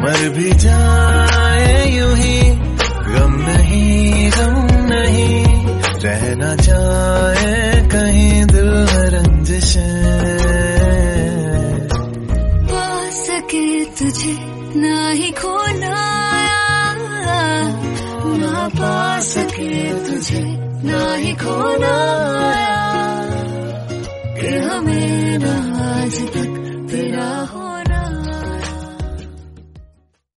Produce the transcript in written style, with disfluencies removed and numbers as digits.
मर भी जाए यूं ही, गम नहीं रह ना जाए कहीं दिल में रंजिशें। पा सके तुझे ना ही खोना, ना पा सके तुझे ना ही खोना।